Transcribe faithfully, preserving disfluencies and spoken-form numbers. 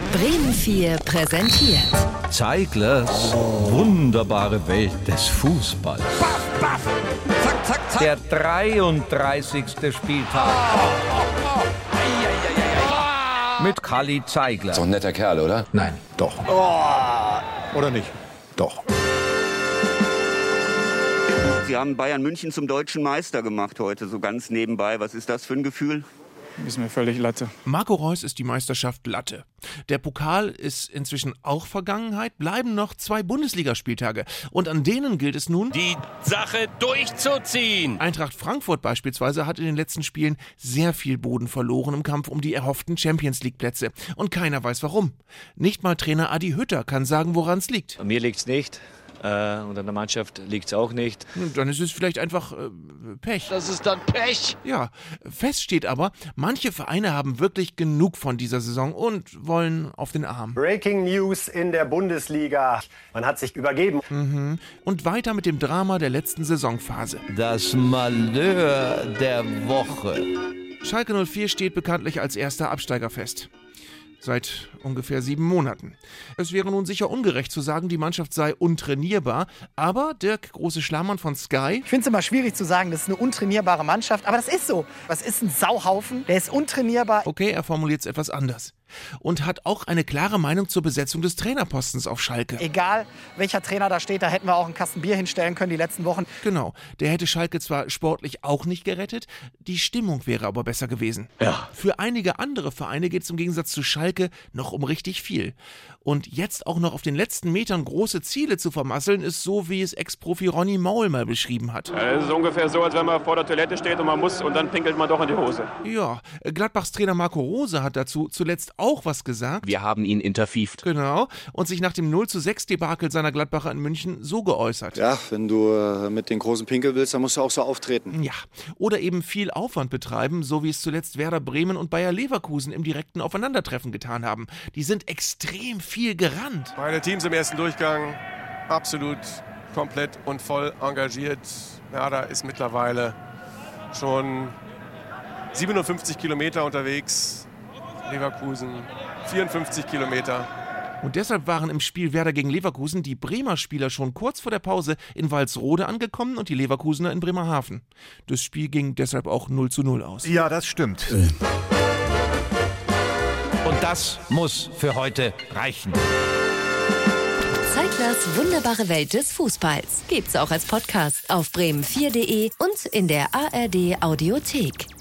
Bremen vier präsentiert Zeiglers wunderbare Welt des Fußballs. Baff, baff. Zack, zack, zack. Der dreiunddreißigste Spieltag. Oh, oh, oh. Ei, ei, ei, ei. Mit Kalli Zeigler. So ein netter Kerl, oder? Nein, doch. Oh. Oder nicht? Doch. Sie haben Bayern München zum deutschen Meister gemacht heute, so ganz nebenbei. Was ist das für ein Gefühl? Ist mir völlig Latte. Marco Reus ist die Meisterschaft Latte. Der Pokal ist inzwischen auch Vergangenheit, bleiben noch zwei Bundesligaspieltage. Und an denen gilt es nun, die Sache durchzuziehen. Eintracht Frankfurt beispielsweise hat in den letzten Spielen sehr viel Boden verloren im Kampf um die erhofften Champions-League-Plätze. Und keiner weiß warum. Nicht mal Trainer Adi Hütter kann sagen, woran es liegt. An mir liegt es nicht. Äh, und an der Mannschaft liegt es auch nicht. Dann ist es vielleicht einfach äh, Pech. Das ist dann Pech. Ja, fest steht aber, manche Vereine haben wirklich genug von dieser Saison und wollen auf den Arm. Breaking News in der Bundesliga. Man hat sich übergeben. Mhm. Und weiter mit dem Drama der letzten Saisonphase. Das Malheur der Woche. Schalke null vier steht bekanntlich als erster Absteiger fest. Seit ungefähr sieben Monaten. Es wäre nun sicher ungerecht zu sagen, die Mannschaft sei untrainierbar, aber Dirk Große-Schlamann von Sky... Ich finde es immer schwierig zu sagen, das ist eine untrainierbare Mannschaft, aber das ist so. Das ist ein Sauhaufen, der ist untrainierbar. Okay, er formuliert es etwas anders. Und hat auch eine klare Meinung zur Besetzung des Trainerpostens auf Schalke. Egal, welcher Trainer da steht, da hätten wir auch einen Kasten Bier hinstellen können die letzten Wochen. Genau, der hätte Schalke zwar sportlich auch nicht gerettet, die Stimmung wäre aber besser gewesen. Ja. Für einige andere Vereine geht es im Gegensatz zu Schalke noch um richtig viel. Und jetzt auch noch auf den letzten Metern große Ziele zu vermasseln, ist so, wie es Ex-Profi Ronny Maul mal beschrieben hat. Es ist ungefähr so, als wenn man vor der Toilette steht und man muss und dann pinkelt man doch in die Hose. Ja, Gladbachs Trainer Marco Rose hat dazu zuletzt auch was gesagt. Wir haben ihn interviewt. Genau, und sich nach dem null zu sechs Debakel seiner Gladbacher in München so geäußert. Ja, wenn du äh, mit den großen Pinkel willst, dann musst du auch so auftreten. Ja, oder eben viel Aufwand betreiben, so wie es zuletzt Werder Bremen und Bayer Leverkusen im direkten Aufeinandertreffen getan haben. Die sind extrem viel gerannt. Beide Teams im ersten Durchgang absolut komplett und voll engagiert. Werder ist mittlerweile schon siebenundfünfzig Kilometer unterwegs. Leverkusen vierundfünfzig Kilometer. Und deshalb waren im Spiel Werder gegen Leverkusen die Bremer Spieler schon kurz vor der Pause in Walsrode angekommen und die Leverkusener in Bremerhaven. Das Spiel ging deshalb auch null zu null aus. Ja, das stimmt. Und das muss für heute reichen. Zeiglers wunderbare Welt des Fußballs. Gibt's auch als Podcast auf bremen vier punkt de und in der A R D Audiothek.